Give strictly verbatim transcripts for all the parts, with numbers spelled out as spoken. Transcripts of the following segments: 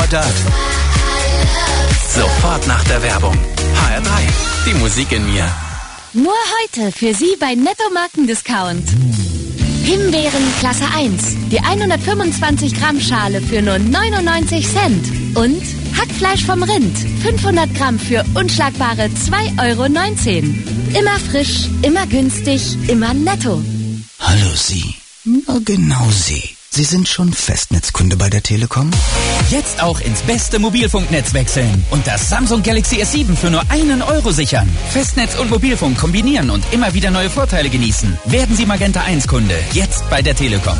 Dirt. Sofort nach der Werbung. H R drei, die Musik in mir. Nur heute für Sie bei Netto Markendiscount. Himbeeren Klasse eins. Die hundertfünfundzwanzig Gramm Schale für nur neunundneunzig Cent. Und Hackfleisch vom Rind. fünfhundert Gramm für unschlagbare zwei Euro neunzehn. Immer frisch, immer günstig, immer netto. Hallo Sie. Na genau Sie. Sie sind schon Festnetzkunde bei der Telekom? Jetzt auch ins beste Mobilfunknetz wechseln und das Samsung Galaxy S sieben für nur einen Euro sichern. Festnetz und Mobilfunk kombinieren und immer wieder neue Vorteile genießen. Werden Sie Magenta eins Kunde. Jetzt bei der Telekom.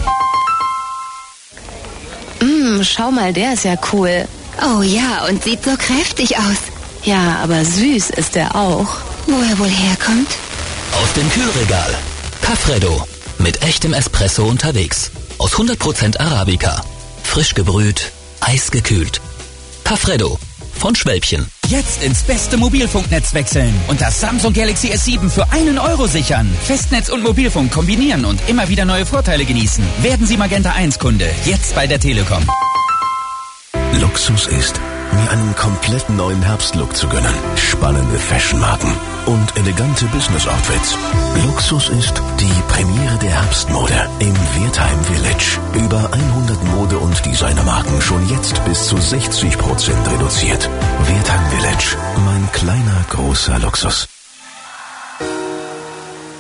Mm, schau mal, der ist ja cool. Oh ja, und sieht so kräftig aus. Ja, aber süß ist der auch. Wo er wohl herkommt? Aus dem Kühlregal. Caffreddo. Mit echtem Espresso unterwegs. Aus hundert Prozent Arabica. Frisch gebrüht, eisgekühlt. Caffreddo von Schwälbchen. Jetzt ins beste Mobilfunknetz wechseln und das Samsung Galaxy S sieben für einen Euro sichern. Festnetz und Mobilfunk kombinieren und immer wieder neue Vorteile genießen. Werden Sie Magenta eins Kunde. Jetzt bei der Telekom. Luxus ist, mir einen komplett neuen Herbstlook zu gönnen. Spannende Fashionmarken und elegante Business-Outfits. Luxus ist die Premiere der Herbstmode im Wertheim Village. Über hundert Mode- und Designermarken schon jetzt bis zu sechzig Prozent reduziert. Wertheim Village, mein kleiner, großer Luxus.